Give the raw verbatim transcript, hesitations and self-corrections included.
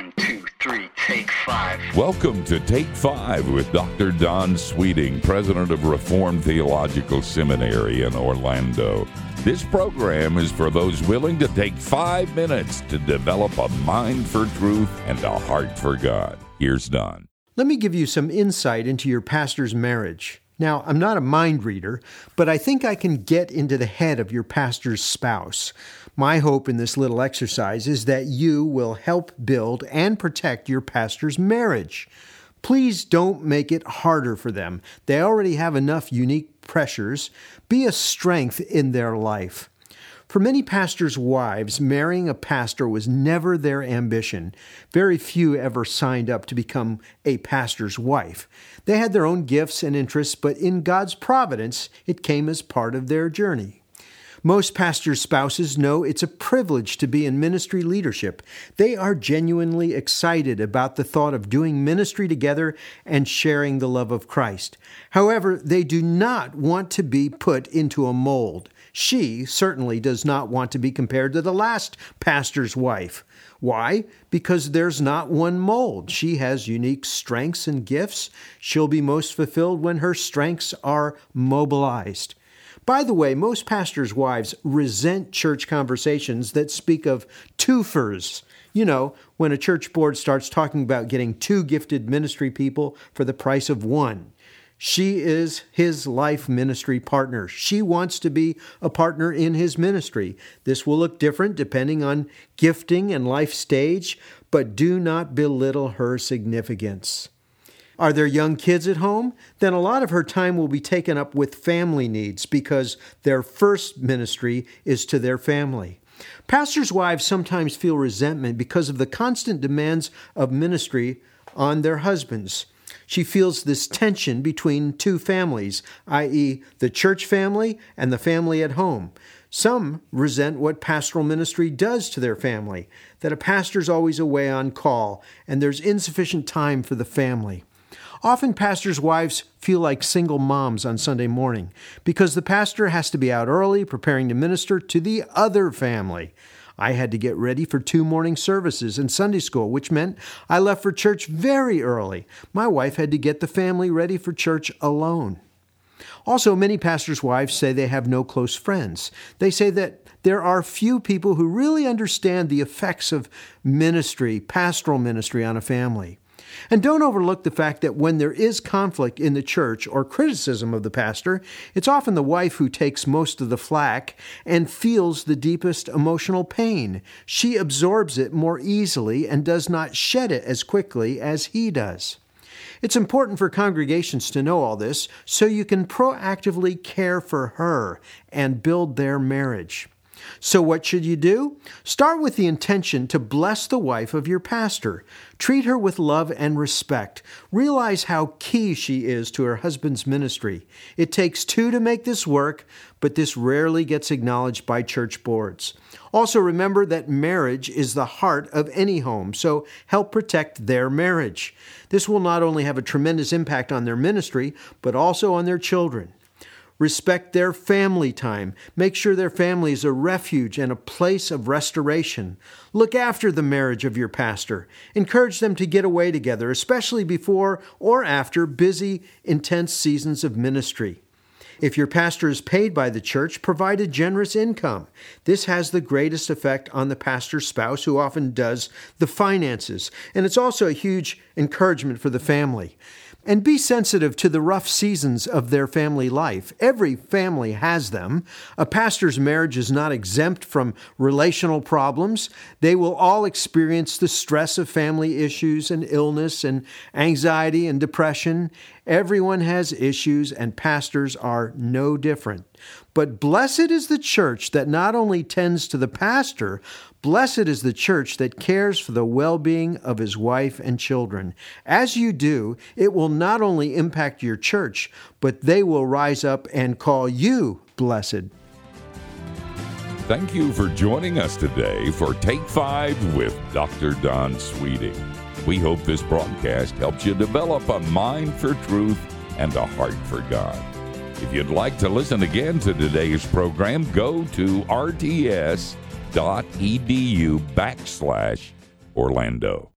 One, two, three, take five. Welcome to Take Five with Doctor Don Sweeting, president of Reformed Theological Seminary in Orlando. This program is for those willing to take five minutes to develop a mind for truth and a heart for God. Here's Don. Let me give you some insight into your pastor's marriage. Now, I'm not a mind reader, but I think I can get into the head of your pastor's spouse. My hope in this little exercise is that you will help build and protect your pastor's marriage. Please don't make it harder for them. They already have enough unique pressures. Be a strength in their life. For many pastors' wives, marrying a pastor was never their ambition. Very few ever signed up to become a pastor's wife. They had their own gifts and interests, but in God's providence, it came as part of their journey. Most pastors' spouses know it's a privilege to be in ministry leadership. They are genuinely excited about the thought of doing ministry together and sharing the love of Christ. However, they do not want to be put into a mold. She certainly does not want to be compared to the last pastor's wife. Why? Because there's not one mold. She has unique strengths and gifts. She'll be most fulfilled when her strengths are mobilized. By the way, most pastors' wives resent church conversations that speak of twofers. You know, when a church board starts talking about getting two gifted ministry people for the price of one. She is his life ministry partner. She wants to be a partner in his ministry. This will look different depending on gifting and life stage, but do not belittle her significance. Are there young kids at home? Then a lot of her time will be taken up with family needs because their first ministry is to their family. Pastors' wives sometimes feel resentment because of the constant demands of ministry on their husbands. She feels this tension between two families, that is the church family and the family at home. Some resent what pastoral ministry does to their family, that a pastor's always away on call and there's insufficient time for the family. Often pastors' wives feel like single moms on Sunday morning because the pastor has to be out early preparing to minister to the other family. I had to get ready for two morning services in Sunday school, which meant I left for church very early. My wife had to get the family ready for church alone. Also, many pastors' wives say they have no close friends. They say that there are few people who really understand the effects of ministry, pastoral ministry on a family. And don't overlook the fact that when there is conflict in the church or criticism of the pastor, it's often the wife who takes most of the flack and feels the deepest emotional pain. She absorbs it more easily and does not shed it as quickly as he does. It's important for congregations to know all this so you can proactively care for her and build their marriage. So what should you do? Start with the intention to bless the wife of your pastor. Treat her with love and respect. Realize how key she is to her husband's ministry. It takes two to make this work, but this rarely gets acknowledged by church boards. Also remember that marriage is the heart of any home, so help protect their marriage. This will not only have a tremendous impact on their ministry, but also on their children. Respect their family time. Make sure their family is a refuge and a place of restoration. Look after the marriage of your pastor. Encourage them to get away together, especially before or after busy, intense seasons of ministry. If your pastor is paid by the church, provide a generous income. This has the greatest effect on the pastor's spouse, who often does the finances. And it's also a huge encouragement for the family. And be sensitive to the rough seasons of their family life. Every family has them. A pastor's marriage is not exempt from relational problems. They will all experience the stress of family issues and illness and anxiety and depression. Everyone has issues, and pastors are no different. But blessed is the church that not only tends to the pastor, blessed is the church that cares for the well-being of his wife and children. As you do, it will not only impact your church, but they will rise up and call you blessed. Thank you for joining us today for Take Five with Doctor Don Sweeting. We hope this broadcast helps you develop a mind for truth and a heart for God. If you'd like to listen again to today's program, go to rts.edu backslash Orlando.